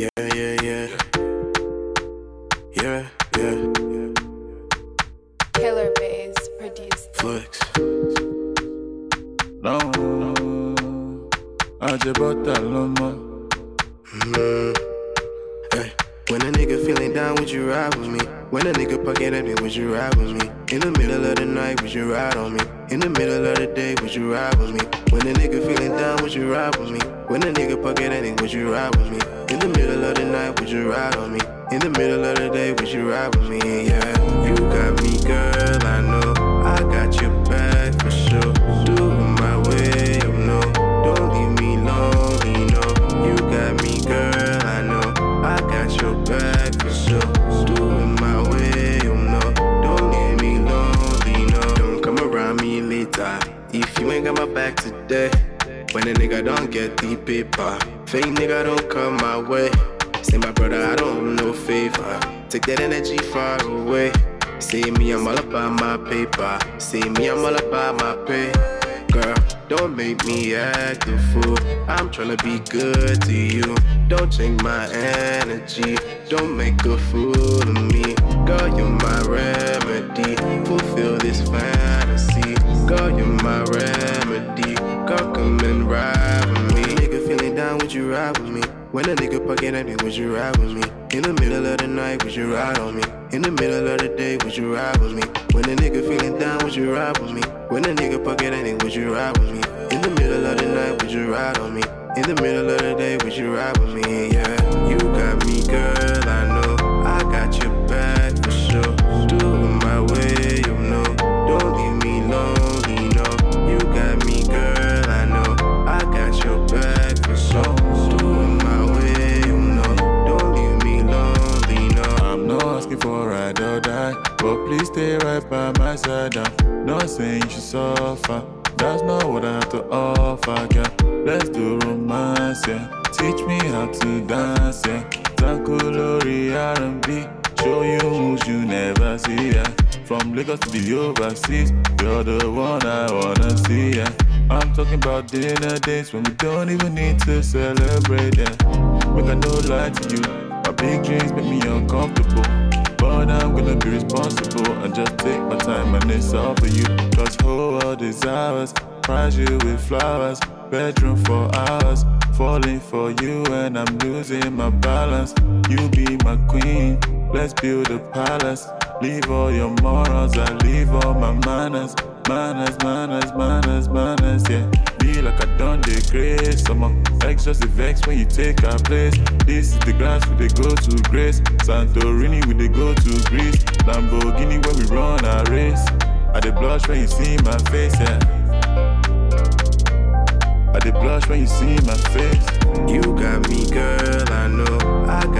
Killer Bass produced Flex. No, I just bought that llama. Hey. When a nigga feeling down, would you ride with me? When a nigga pocket at me, would you ride with me? In the middle of the night, would you ride on me? In the middle of the day, would you ride with me? When a nigga feeling down, would you ride with me? When a nigga pocket at me, would you ride with me? In the middle of the night, would you ride on me? In the middle of the day, would you ride with me? Yeah, you got me, girl, I know. I got your back for sure. Do it my way, you know. Don't leave me lonely, no. You got me, girl, I know. I got your back for sure. Do it my way, you know. Don't leave me lonely, no. Don't come around me later if you ain't got my back today. When a nigga don't get the paper, fake nigga don't come my way. Say my brother, I don't owe no favor. Take that energy far away. Say me, I'm all about my paper. Say me, I'm all about my pay. Girl, don't make me act a fool. I'm tryna be good to you. Don't change my energy. Don't make a fool of me. Girl, you're my remedy. Fulfill this fantasy. Girl, you're my remedy. Girl, come and ride with me. Nigga feeling down, would you ride with me? When a nigga pocket at me, would you ride with me? In the middle of the night, would you ride on me? In the middle of the day, would you ride with me? When a nigga feeling down, would you ride with me? When a nigga pocket at me, would you ride with me? In the middle of the night, would you ride on me? In the middle of the day, would you ride with me? Yeah, you got me, girl, I know. I got your back for sure. Do it my way, you know. Don't leave me lonely, no. You got me, girl, I know. I got your back for sure. For a ride or die, but please stay right by my side. I'm not saying you should suffer. That's not what I have to offer, girl. Let's do romance, yeah. Teach me how to dance, yeah. Zankulori R&B, show you moves you never see, yeah. From Lagos to the overseas, you're the one I wanna see, yeah. I'm talking about dinner dates when we don't even need to celebrate, yeah. Make I no lie to you, my big dreams make me uncomfortable. But I'm gonna be responsible and just take my time and it's all for you. Cause whole world is ours, prize you with flowers, bedroom for hours, falling for you and I'm losing my balance. You be my queen, let's build a palace. Leave all your morals, I leave all my manners. Manners, manners, manners, manners, yeah. Be like I done the grace. Some ex just the vex when you take our place. This is the grass we they go to Grace. Santorini we they go to Greece. Lamborghini when we run our race. I dey blush when you see my face, yeah. I dey blush when you see my face. You got me, girl, I know. I